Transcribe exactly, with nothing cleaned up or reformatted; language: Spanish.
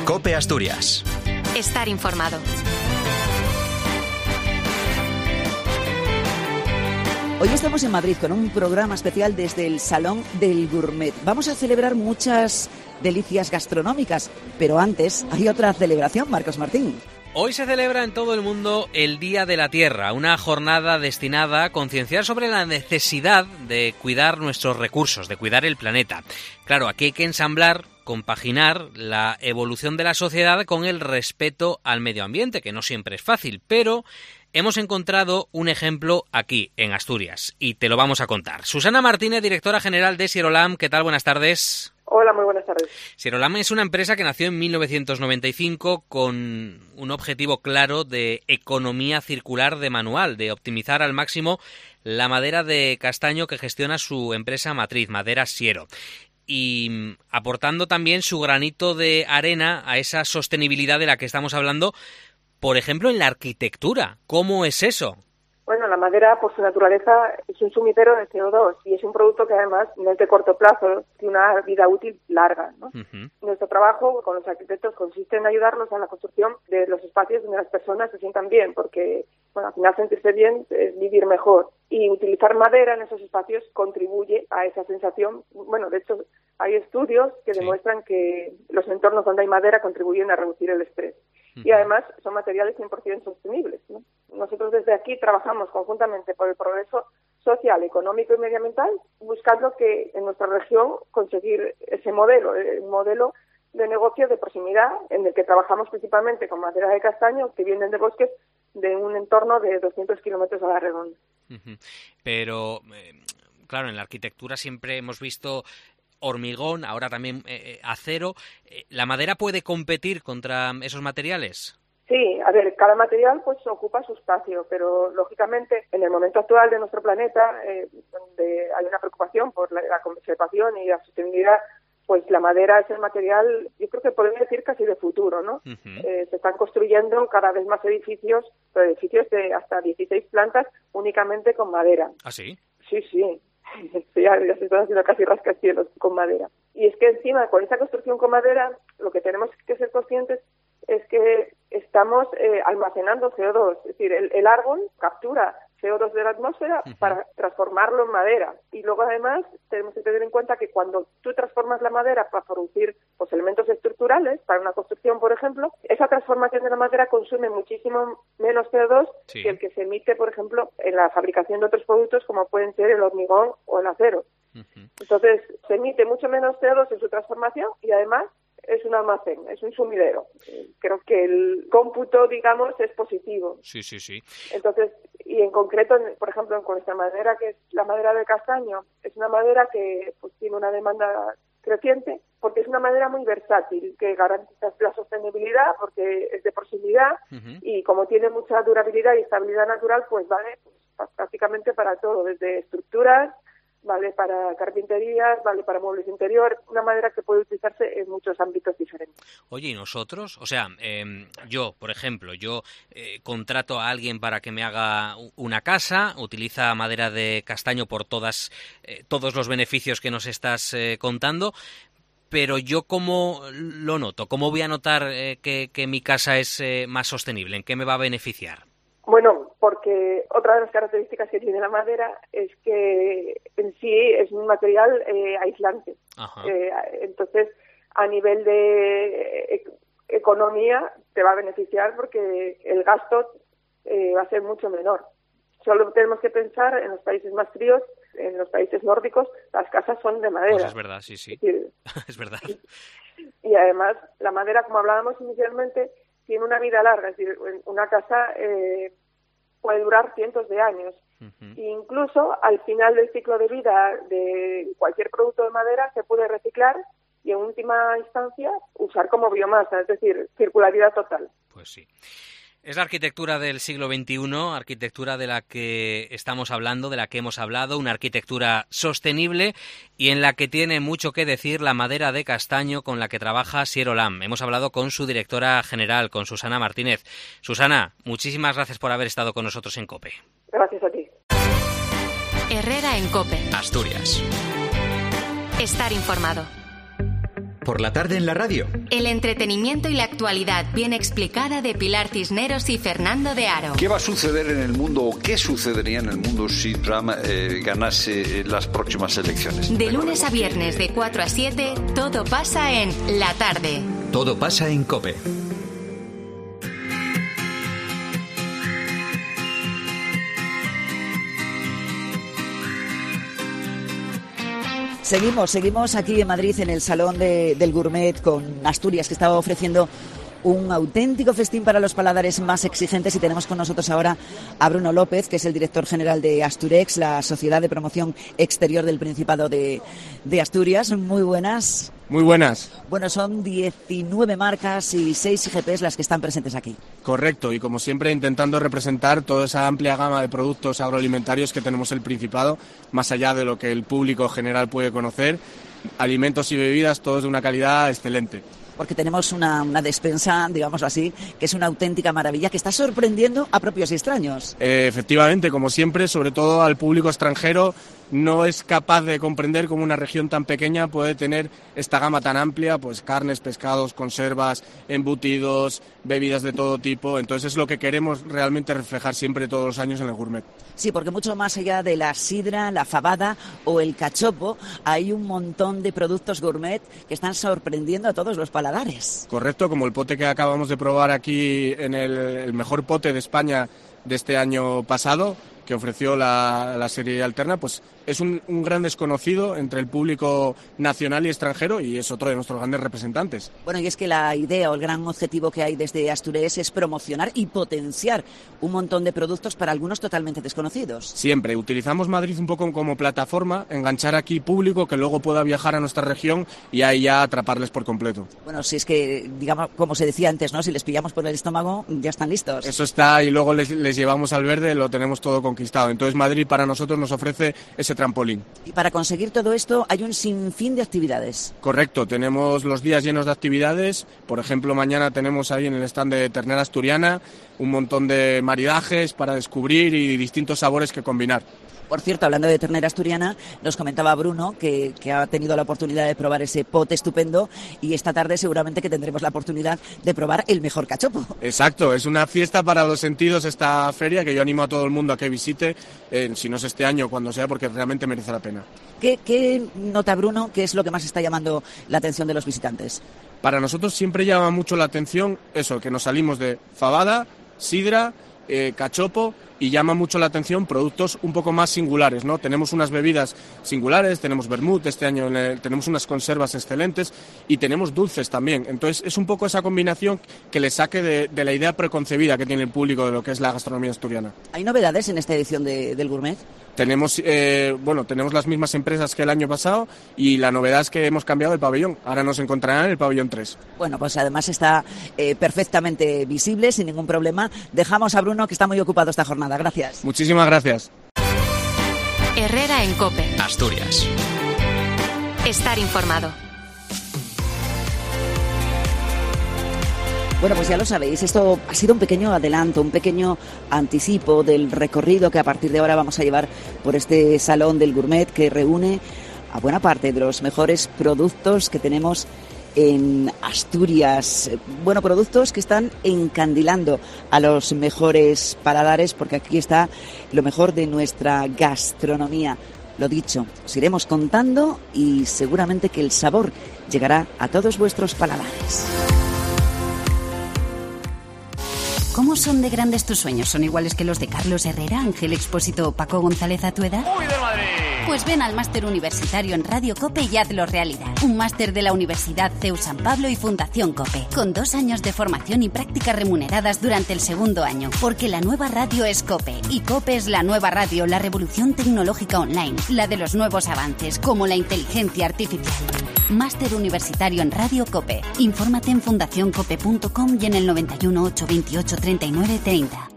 COPE Asturias. Estar informado. Hoy estamos en Madrid con un programa especial desde el Salón del Gourmet. Vamos a celebrar muchas delicias gastronómicas, pero antes hay otra celebración, Marcos Martín. Hoy se celebra en todo el mundo el Día de la Tierra, una jornada destinada a concienciar sobre la necesidad de cuidar nuestros recursos, de cuidar el planeta. Claro, aquí hay que ensamblar, compaginar la evolución de la sociedad con el respeto al medio ambiente, que no siempre es fácil, pero hemos encontrado un ejemplo aquí, en Asturias, y te lo vamos a contar. Susana Martínez, directora general de Sierolam, ¿qué tal? Buenas tardes. Hola, muy buenas tardes. Sierolam es una empresa que nació en mil novecientos noventa y cinco con un objetivo claro de economía circular de manual, de optimizar al máximo la madera de castaño que gestiona su empresa matriz, Madera Siero, y aportando también su granito de arena a esa sostenibilidad de la que estamos hablando, por ejemplo, en la arquitectura. ¿Cómo es eso? Bueno, la madera, por su naturaleza, es un sumidero de C O dos y es un producto que además no es de corto plazo, tiene una vida útil larga, ¿no? Uh-huh. Nuestro trabajo con los arquitectos consiste en ayudarlos a la construcción de los espacios donde las personas se sientan bien, porque, bueno, al final sentirse bien es vivir mejor. Y utilizar madera en esos espacios contribuye a esa sensación. Bueno, de hecho, hay estudios que sí. demuestran que los entornos donde hay madera contribuyen a reducir el estrés. Y además son materiales cien por ciento sostenibles, ¿no? Nosotros desde aquí trabajamos conjuntamente por el progreso social, económico y medioambiental, buscando que en nuestra región conseguir ese modelo, el modelo de negocio de proximidad en el que trabajamos principalmente con madera de castaño que vienen de bosques de un entorno de doscientos kilómetros a la redonda. Uh-huh. Pero, eh, claro, en la arquitectura siempre hemos visto hormigón, ahora también eh, acero. ¿La madera puede competir contra esos materiales? Sí, a ver, cada material pues ocupa su espacio, pero lógicamente en el momento actual de nuestro planeta, eh, donde hay una preocupación por la, la conservación y la sostenibilidad, pues la madera es el material, yo creo que podemos decir casi de futuro, ¿no? Uh-huh. Eh, se están construyendo cada vez más edificios, pero edificios de hasta dieciséis plantas únicamente con madera. ¿Ah, sí? Sí, sí. Ya, ya se están haciendo casi rascacielos con madera. Y es que encima, con esa construcción con madera, lo que tenemos que ser conscientes es que estamos eh, almacenando C O dos. Es decir, el, el árbol captura C O dos de la atmósfera uh-huh. para transformarlo en madera. Y luego, además, tenemos que tener en cuenta que cuando tú transformas la madera para producir pues, elementos estructurales, para una construcción, por ejemplo, esa transformación de la madera consume muchísimo menos C O dos sí. que el que se emite, por ejemplo, en la fabricación de otros productos como pueden ser el hormigón o el acero. Uh-huh. Entonces, se emite mucho menos C O dos en su transformación y, además, es un almacén, es un sumidero. Creo que el cómputo, digamos, es positivo. Sí, sí, sí. Entonces, y en concreto, por ejemplo, con esta madera, que es la madera de castaño, es una madera que pues tiene una demanda creciente, porque es una madera muy versátil, que garantiza la sostenibilidad, porque es de proximidad, uh-huh. y como tiene mucha durabilidad y estabilidad natural, pues vale pues, prácticamente para todo, desde estructuras, vale para carpinterías, vale para muebles interior, una madera que puede utilizarse en muchos ámbitos diferentes. Oye, ¿y nosotros? O sea, eh, yo, por ejemplo, yo eh, contrato a alguien para que me haga una casa, utiliza madera de castaño por todas eh, todos los beneficios que nos estás eh, contando, pero yo ¿cómo lo noto? ¿Cómo voy a notar eh, que, que mi casa es eh, más sostenible? ¿En qué me va a beneficiar? Bueno, porque otra de las características que tiene la madera es que en sí es un material eh, aislante. Eh, entonces, a nivel de eh, economía te va a beneficiar porque el gasto eh, va a ser mucho menor. Solo tenemos que pensar en los países más fríos, en los países nórdicos, las casas son de madera. Pues es verdad, sí, sí. Es decir, es verdad. Y, y además, la madera, como hablábamos inicialmente, tiene una vida larga, es decir, una casa eh, puede durar cientos de años. Uh-huh. E incluso al final del ciclo de vida de cualquier producto de madera se puede reciclar y en última instancia usar como biomasa, es decir, circularidad total. Pues sí. Es la arquitectura del siglo veintiuno, arquitectura de la que estamos hablando, de la que hemos hablado, una arquitectura sostenible y en la que tiene mucho que decir la madera de castaño con la que trabaja Sierolam. Hemos hablado con su directora general, con Susana Martínez. Susana, muchísimas gracias por haber estado con nosotros en COPE. Gracias a ti. Herrera en COPE. Asturias. Estar informado. por la tarde en la radio. El entretenimiento y la actualidad bien explicada de Pilar Cisneros y Fernando de Aro. ¿Qué va a suceder en el mundo o qué sucedería en el mundo si Trump eh, ganase las próximas elecciones? De lunes a viernes de cuatro a siete, todo pasa en La Tarde. Todo pasa en COPE. Seguimos, seguimos aquí en Madrid en el Salón de, del Gourmet con Asturias, que estaba ofreciendo un auténtico festín para los paladares más exigentes, y tenemos con nosotros ahora a Bruno López, que es el director general de Asturex, la Sociedad de Promoción Exterior del Principado de, de Asturias. Muy buenas. Muy buenas. Bueno, son diecinueve marcas y seis I G Ps las que están presentes aquí. Correcto, y como siempre intentando representar toda esa amplia gama de productos agroalimentarios que tenemos el Principado, más allá de lo que el público general puede conocer, alimentos y bebidas todos de una calidad excelente. Porque tenemos una, una despensa, digámoslo así, que es una auténtica maravilla, que está sorprendiendo a propios y extraños. Eh, efectivamente, como siempre, sobre todo al público extranjero, no es capaz de comprender cómo una región tan pequeña puede tener esta gama tan amplia, pues carnes, pescados, conservas, embutidos, bebidas de todo tipo. Entonces es lo que queremos realmente reflejar siempre todos los años en el Gourmet. Sí, porque mucho más allá de la sidra, la fabada o el cachopo, hay un montón de productos gourmet que están sorprendiendo a todos los paladares. Correcto, como el pote que acabamos de probar aquí en el, el mejor pote de España de este año pasado, que ofreció la, la serie alterna, pues es un, un gran desconocido entre el público nacional y extranjero, y es otro de nuestros grandes representantes. Bueno, y es que la idea o el gran objetivo que hay desde Asturias es promocionar y potenciar un montón de productos para algunos totalmente desconocidos. Siempre utilizamos Madrid un poco como plataforma, enganchar aquí público que luego pueda viajar a nuestra región y ahí ya atraparles por completo. Bueno, si es que, digamos, como se decía antes, ¿no? Si les pillamos por el estómago, ya están listos. Eso está, y luego les, les llevamos al verde, lo tenemos todo conquistado. Entonces Madrid para nosotros nos ofrece ese trampolín. Y para conseguir todo esto hay un sinfín de actividades. Correcto, tenemos los días llenos de actividades. Por ejemplo, mañana tenemos ahí en el stand de ternera asturiana un montón de maridajes para descubrir y distintos sabores que combinar. Por cierto, hablando de ternera asturiana, nos comentaba Bruno que, que ha tenido la oportunidad de probar ese pote estupendo, y esta tarde seguramente que tendremos la oportunidad de probar el mejor cachopo. Exacto, es una fiesta para los sentidos esta feria, que yo animo a todo el mundo a que visite, eh, si no es este año, cuando sea, porque realmente merece la pena. ¿Qué, qué nota, Bruno, qué es lo que más está llamando la atención de los visitantes? Para nosotros siempre llama mucho la atención eso, que nos salimos de fabada, sidra, eh, cachopo, y llama mucho la atención productos un poco más singulares, ¿no? Tenemos unas bebidas singulares, tenemos vermut, este año eh, tenemos unas conservas excelentes y tenemos dulces también. Entonces es un poco esa combinación que le saque de, de la idea preconcebida que tiene el público de lo que es la gastronomía asturiana. ¿Hay novedades en esta edición de, del Gourmet? Tenemos, eh, bueno, tenemos las mismas empresas que el año pasado, y la novedad es que hemos cambiado el pabellón. Ahora nos encontrarán en el pabellón tres. Bueno, pues además está eh, perfectamente visible, sin ningún problema. Dejamos a Bruno, que está muy ocupado esta jornada. Gracias. Muchísimas gracias. Herrera en COPE. Asturias. Estar informado. Bueno, pues ya lo sabéis, esto ha sido un pequeño adelanto, un pequeño anticipo del recorrido que a partir de ahora vamos a llevar por este Salón del Gourmet, que reúne a buena parte de los mejores productos que tenemos en Asturias. Bueno, productos que están encandilando a los mejores paladares, porque aquí está lo mejor de nuestra gastronomía. Lo dicho, os iremos contando y seguramente que el sabor llegará a todos vuestros paladares. ¿Cómo son de grandes tus sueños? ¿Son iguales que los de Carlos Herrera, Ángel Expósito o Paco González a tu edad? ¡Uy, de Madrid! Pues ven al Máster Universitario en Radio COPE y hazlo realidad. Un máster de la Universidad C E U San Pablo y Fundación COPE, con dos años de formación y prácticas remuneradas durante el segundo año. Porque la nueva radio es COPE, y COPE es la nueva radio, la revolución tecnológica online, la de los nuevos avances, como la inteligencia artificial. Máster Universitario en Radio COPE. Infórmate en fundación cope punto com y en el noventa y uno, ochocientos veintiocho, treinta y nueve treinta.